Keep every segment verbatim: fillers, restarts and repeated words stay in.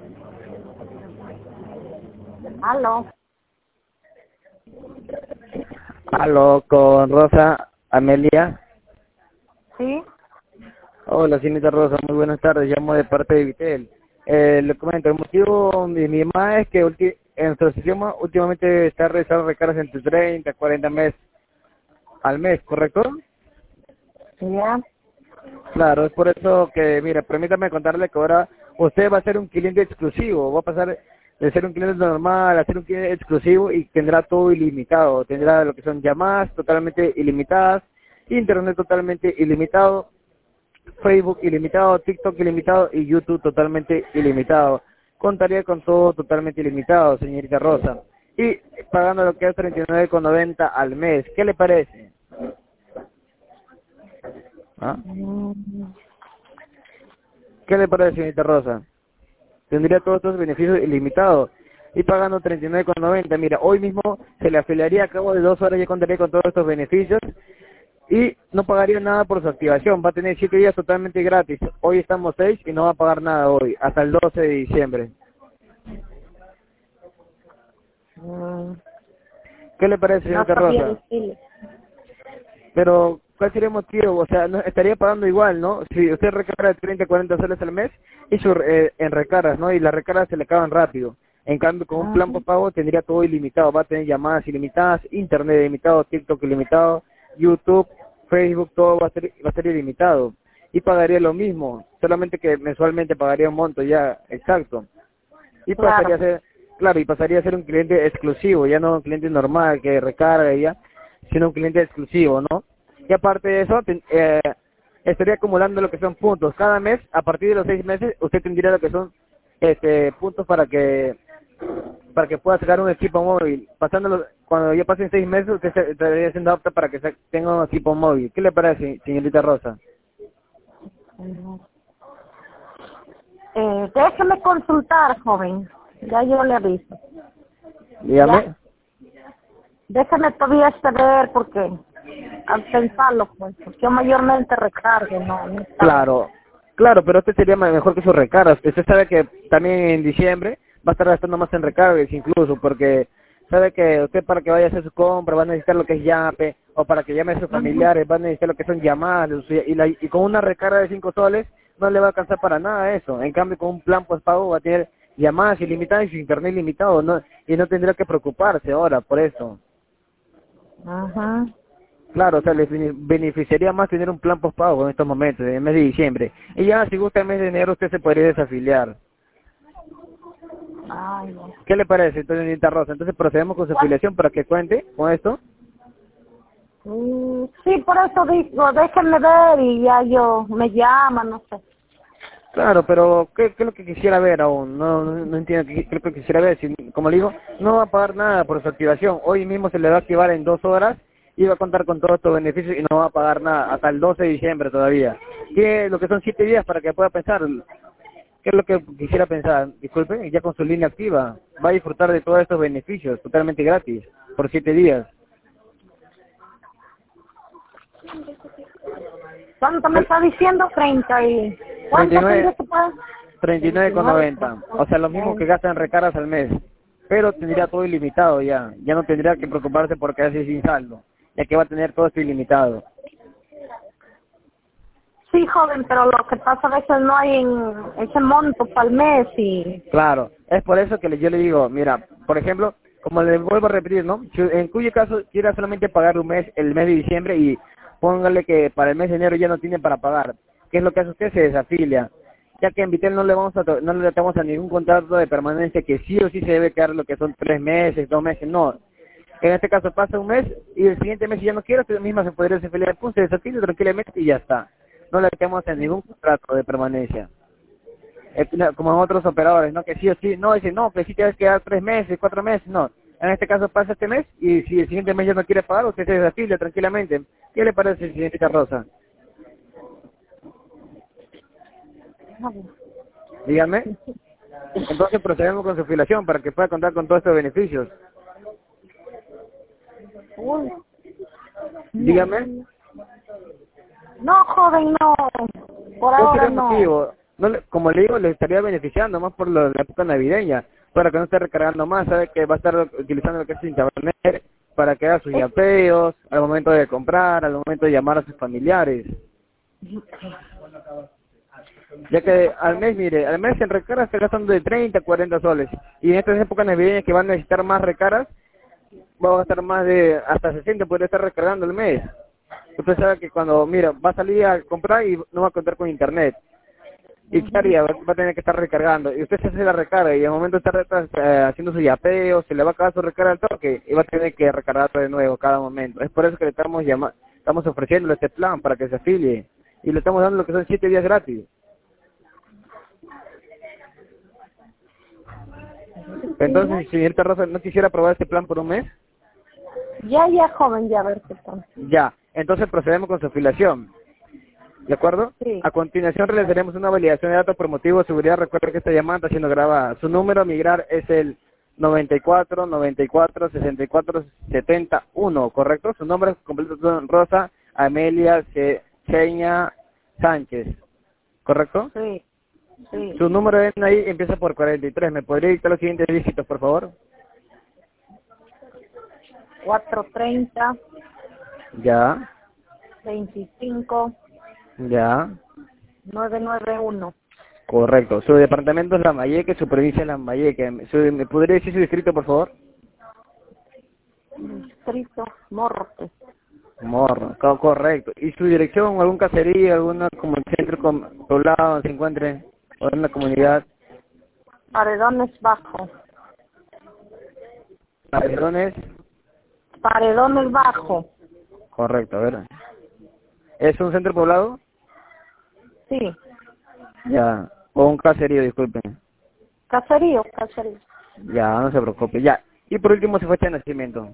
Aló. Aló, con Rosa Amelia. Sí. Hola, señorita Rosa, muy buenas tardes. Llamo de parte de Vitel. Eh, le comento, el motivo de mi llamada es que ulti en nuestro sistema últimamente está realizando recargas entre treinta, cuarenta meses al mes, ¿correcto? Ya. Claro, es por eso que, mira, permítame contarle que ahora usted va a ser un cliente exclusivo, va a pasar de ser un cliente normal a ser un cliente exclusivo y tendrá todo ilimitado, tendrá lo que son llamadas totalmente ilimitadas, internet totalmente ilimitado, Facebook ilimitado, TikTok ilimitado y YouTube totalmente ilimitado. Contaría con todo totalmente ilimitado, señorita Rosa. Y pagando lo que es treinta y nueve con noventa al mes. ¿Qué le parece? ¿Ah? ¿Qué le parece, señorita Rosa? Tendría todos estos beneficios ilimitados y pagando treinta y nueve con noventa. Mira, hoy mismo se le afiliaría a cabo de dos horas, ya contaría con todos estos beneficios y no pagaría nada por su activación. Va a tener siete días totalmente gratis. Hoy estamos seis y no va a pagar nada hoy, hasta el doce de diciembre. Mm, ¿Qué le parece, no señorita sabía Rosa? decirle. Pero, ¿cuál sería el motivo? O sea, no, estaría pagando igual, ¿no? Si usted recarga de treinta, cuarenta soles al mes, y su, eh, en recargas, ¿no? Y las recargas se le acaban rápido. En cambio, con un plan Ajá. por pago tendría todo ilimitado. Va a tener llamadas ilimitadas, internet ilimitado, TikTok ilimitado, YouTube, Facebook, todo va a ser, va a ser ilimitado. Y pagaría lo mismo, solamente que mensualmente pagaría un monto ya exacto. Y pasaría Claro. a ser, claro, y pasaría a ser un cliente exclusivo, ya no un cliente normal que recarga y ya, sino un cliente exclusivo, ¿no? Y aparte de eso, ten- eh, estaría acumulando lo que son puntos. Cada mes, a partir de los seis meses, usted tendría lo que son este puntos para que para que pueda sacar un equipo móvil. Pasándolo, cuando ya pasen seis meses, usted se- estaría siendo apta para que sa- tenga un equipo móvil. ¿Qué le parece, señorita Rosa? Ujú. Eh, déjeme consultar, joven. Ya yo le aviso. Ya. Dígame. Déjeme todavía esperar porque al pensarlo, pues, porque yo mayormente recargo, no, no es tanto. Claro, claro, pero este sería ma- mejor que sus recargas. Usted sabe que también en diciembre va a estar gastando más en recargas incluso, porque sabe que usted para que vaya a hacer su compra va a necesitar lo que es Yape, o para que llame a sus Ujú. familiares va a necesitar lo que son llamadas, y, la- y con una recarga de cinco soles no le va a alcanzar para nada eso. En cambio, con un plan postpago va a tener llamadas ilimitadas y su internet ilimitado, no, y no tendrá que preocuparse ahora por eso. Ajá. Claro, o sea, les bene- beneficiaría más tener un plan postpago en estos momentos, en el mes de diciembre. Y ya, si gusta el mes de enero, usted se podría desafiliar. Ay, no. ¿Qué le parece, entonces, señorita Rosa? Entonces procedemos con su afiliación para que cuente con esto. Mm, sí, por eso digo, déjenme ver y ya yo me llama, no sé. Claro, pero ¿qué, qué es lo que quisiera ver aún? No, no, no entiendo qué, qué es lo que quisiera ver. Si, como le digo, no va a pagar nada por su activación. Hoy mismo se le va a activar en dos horas y va a contar con todos estos beneficios y no va a pagar nada hasta el doce de diciembre todavía. ¿Qué lo que son siete días para que pueda pensar? ¿Qué es lo que quisiera pensar? Disculpe, ya con su línea activa. Va a disfrutar de todos estos beneficios totalmente gratis por siete días. ¿Cuánto me está diciendo? Treinta y... treinta y ¿Cuánto nueve, tendría que pagar? treinta y nueve con veintinueve. noventa. O sea, lo mismo que gasta en recargas al mes. Pero tendría todo ilimitado ya. Ya no tendría que preocuparse por quedarse sin saldo. Ya que va a tener todo esto ilimitado. Sí, joven, pero lo que pasa a veces no hay en ese monto para el mes y... Claro. Es por eso que le- yo le digo, mira, por ejemplo, como le vuelvo a repetir, ¿no? Si en cuyo caso quiera solamente pagar un mes, el mes de diciembre, y póngale que para el mes de enero ya no tiene para pagar. ¿Qué es lo que hace usted? Se desafilia. Ya que en Vitel no le vamos a to- no le atamos a ningún contrato de permanencia que sí o sí se debe quedar lo que son tres meses, dos meses, no. En este caso pasa un mes y el siguiente mes si ya no quiere, usted misma se podría desafiliar, pues se desafilia tranquilamente y ya está. No le atamos a ningún contrato de permanencia. Es como en otros operadores, ¿no? Que sí o sí, no, dicen, no, que sí te vas a quedar tres meses, cuatro meses, no. En este caso pasa este mes y si el siguiente mes ya no quiere pagar, usted se desafilia tranquilamente. ¿Qué le parece, señorita Rosa? Dígame. Entonces procedemos con su afiliación para que pueda contar con todos estos beneficios. Uy, Dígame. no, joven, no. Por ¿Cuál sería ahora el no. motivo? no le- como le digo, le estaría beneficiando más por lo- la época navideña, para que no esté recargando más, sabe que va a estar utilizando lo que es internet para que haga sus Es- yapeos, al momento de comprar, al momento de llamar a sus familiares. Ya que al mes, mire, al mes en recargas está gastando de treinta a cuarenta soles. Y en estas épocas navideñas que van a necesitar más recargas, va a gastar más de hasta sesenta, podría estar recargando al mes. Usted sabe que cuando, mira, va a salir a comprar y no va a contar con internet. ¿Y qué haría? Va va a tener que estar recargando. Y usted se hace la recarga y al momento de estar eh, haciendo su yapeo, se le va a acabar su recarga al toque y va a tener que recargar de nuevo cada momento. Es por eso que le estamos llama estamos ofreciendo este plan para que se afilie. Y le estamos dando lo que son siete días gratis. Entonces, señorita Rosa, ¿no quisiera probar este plan por un mes? Ya, ya, joven, ya, a ver qué tal. Ya. Entonces procedemos con su afiliación. ¿De acuerdo? Sí. A continuación realizaremos una validación de datos por motivo de seguridad. Recuerde que esta llamada está siendo grabada. Su número a migrar es el noventa y cuatro, noventa y cuatro, sesenta y cuatro, setenta y uno, ¿correcto? Su nombre es completo, Rosa Amelia Ce- Ceña Sánchez, ¿correcto? Sí, sí. Su número de N I empieza por cuarenta y tres. ¿Me podría dictar los siguientes dígitos, por favor? cuatro treinta, Ya, veinticinco, ya, nueve nueve uno. correcto. Su departamento es Lambayeque, su provincia es Lambayeque. Su- ¿Me podría decir su distrito, por favor? Distrito Norte. Morro, co- correcto. ¿Y su dirección, algún caserío, alguna como centro com- poblado donde se encuentre, o en una comunidad? Paredones Bajo. Paredones, Paredones Bajo. correcto, a ver. ¿Es un centro poblado? Sí. Ya. O un caserío, disculpen. Caserío, caserío. Ya, no se preocupe, ya. Y por último, su fecha de nacimiento.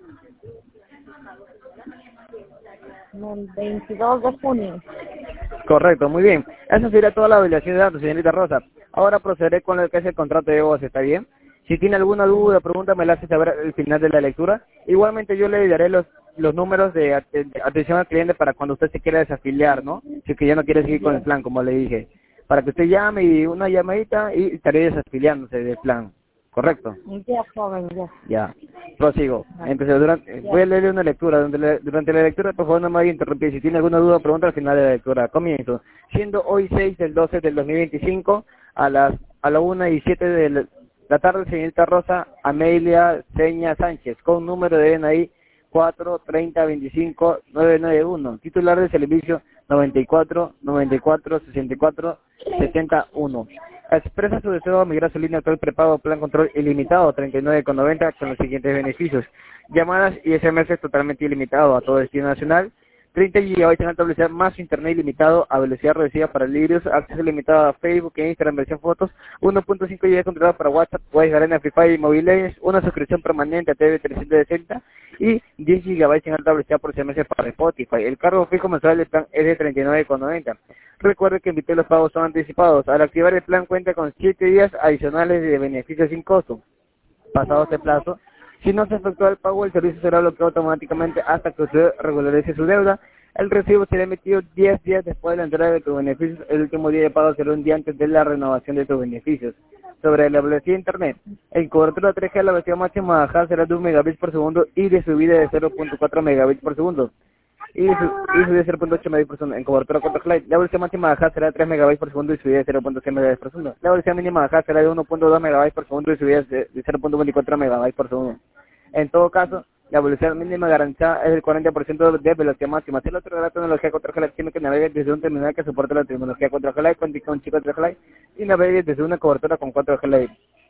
El veintidós de junio. Correcto, muy bien. Eso sería toda la validación de datos, señorita Rosa. Ahora procederé con lo que es el contrato de voz, ¿está bien? Si tiene alguna duda, pregunta, me la hace saber al final de la lectura. Igualmente yo le daré los los números de at- de atención al cliente para cuando usted se quiera desafiliar, ¿no? Si es que ya no quiere seguir con el plan, como le dije. Para que usted llame y una llamadita y estaré desafiliándose del plan. ¿Correcto? Ya, joven, ya. Ya, prosigo. Entonces, durante, voy a leerle una lectura. Durante la, durante la lectura, por favor, no me vaya a interrumpir. Si tiene alguna duda, pregunta al final de la lectura. Comienzo. Siendo hoy seis del doce del dos mil veinticinco, a las a la una y siete de la tarde, señorita Rosa Amelia Ceña Sánchez, con número de N I cuatro treinta veinticinco nueve nueve uno. Titular del servicio noventa y cuatro, noventa y cuatro, sesenta y cuatro, setenta y uno. Expresa su deseo de migrar su línea actual prepago plan control ilimitado treinta y nueve con noventa con los siguientes beneficios: llamadas y S M S totalmente ilimitado a todo destino nacional, treinta gigabytes en alta velocidad más internet ilimitado a velocidad reducida para libros, acceso limitado a Facebook e Instagram versión fotos, uno punto cinco gigabytes controlado para WhatsApp, Wi-Fi, Arena, Free Fire y Mobile Legends, una suscripción permanente a T V trescientos sesenta y diez gigabytes en alta velocidad por S M S para Spotify. El cargo fijo mensual del plan es de treinta y nueve con noventa. Recuerde que invité los pagos son anticipados. Al activar el plan cuenta con siete días adicionales de beneficios sin costo. Pasado este plazo, si no se efectúa el pago, el servicio será bloqueado automáticamente hasta que usted regularice su deuda. El recibo será emitido diez días después de la entrega de tus beneficios. El último día de pago será un día antes de la renovación de tus beneficios. Sobre la velocidad de internet, en cobertura tres G la velocidad máxima de bajada será de un megabits por segundo y de subida de cero punto cuatro megabits por segundo. Y su, y subida de cero punto ocho megabits por segundo. En cobertura cuatro G la velocidad máxima de bajada será de tres megabytes por segundo y subida de cero punto seis megabits por segundo. La velocidad mínima de bajada será de uno punto dos megabytes por segundo y subida de de cero punto veinticuatro megabytes por segundo. En todo caso, la velocidad mínima garantizada es del cuarenta por ciento de velocidad máxima. Si el otro de la tecnología cuatro G tiene que navegar desde un terminal que soporte la tecnología cuatro G con con chip cuatro G y navegue desde una cobertura con cuatro G.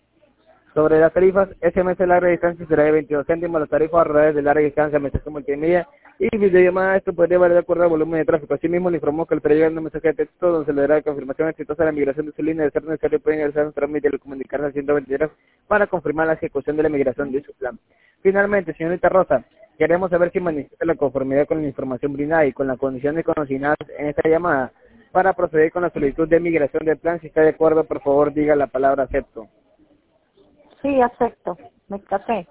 Sobre las tarifas, S M S de larga distancia será de veintidós céntimos, las tarifas a redes de larga distancia, mensaje multimedia y videollamada. Esto podría variar de acuerdo al volumen de tráfico. Asimismo, le informó que el periodo de un mensaje de texto donde se le dará confirmación exitosa de la migración de su línea de ser necesario puede ingresar a nuestro trámite y telecomunicarse al ciento veintitrés para confirmar la ejecución de la migración de su plan. Finalmente, señorita Rosa, queremos saber si manifiesta la conformidad con la información brindada y con las condiciones consignadas en esta llamada para proceder con la solicitud de migración del plan. Si está de acuerdo, por favor, diga la palabra acepto. Sí, acepto. Me casé.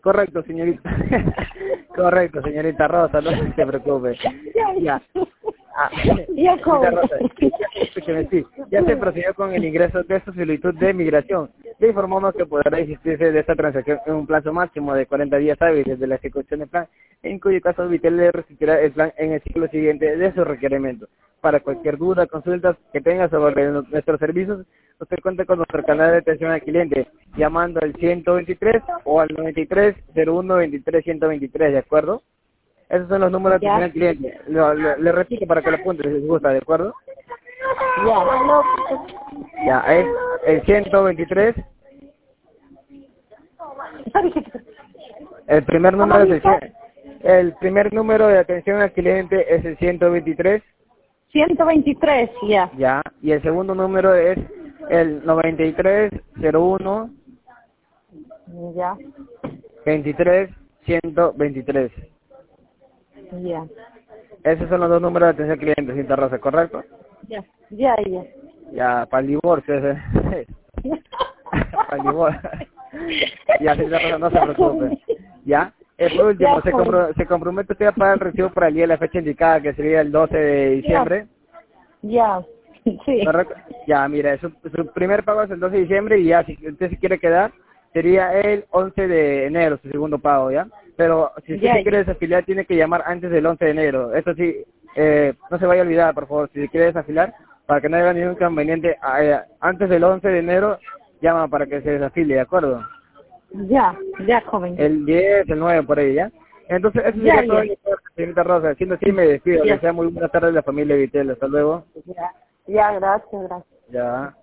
Correcto, señorita. Correcto, señorita Rosa, no se preocupe. Ya. Ah, Ya, joven. Rosa, escúcheme, sí, ya se procedió con el ingreso de su solicitud de migración. Le informamos que podrá existirse de esta transacción en un plazo máximo de cuarenta días hábiles de la ejecución del plan, en cuyo caso Vitel le resistirá el plan en el ciclo siguiente de su requerimiento. Para cualquier duda, consultas que tenga sobre nuestros servicios, usted cuenta con nuestro canal de atención al cliente, llamando al ciento veintitrés o al noventa y tres cero uno veintitrés ciento veintitrés, ¿de acuerdo? Esos son los números de atención al cliente. Lo, lo- le repito para que lo apunte si les gusta, ¿de acuerdo? Ya. Ya, es el ciento veintitrés, el primer ¿Cómo número es el, dice? cien- el primer número de atención al cliente es el ciento veintitrés, ciento veintitrés, ya. ya, y el segundo número es el noventa y tres cero uno Ya, veintitrés ciento veintitrés. ya. Esos son los dos números de atención al cliente, Cinta Rosa, ¿correcto? Ya, ya, ya. Ya, para el divorcio ese. Para el divorcio. Ya, Cinta Rosa, no se preocupe. Ya. Eh, por último, Ya, se, joven. compro se compromete usted a pagar el recibo para el día de la fecha indicada, que sería el doce de diciembre. Ya, sí. ¿Correcto? Ya, mira, su, su primer pago es el doce de diciembre y ya, si usted se quiere quedar, sería el once de enero, su segundo pago, ¿ya? Pero si usted Ya, se quiere desafiliar, tiene que llamar antes del once de enero. Eso sí, eh, no se vaya a olvidar, por favor, si se quiere desafilar, para que no haya ningún inconveniente, eh, antes del once de enero, llama para que se desafilie, ¿de acuerdo? ya, ya, joven. El diez, el nueve, por ahí, ¿ya? Entonces, eso Ya, sería todo, ya. señorita Rosa. Siendo así, me despido. Ya. Les deseo muy buenas tardes a la familia Vitel. Hasta luego. Ya, ya, gracias, gracias. Ya.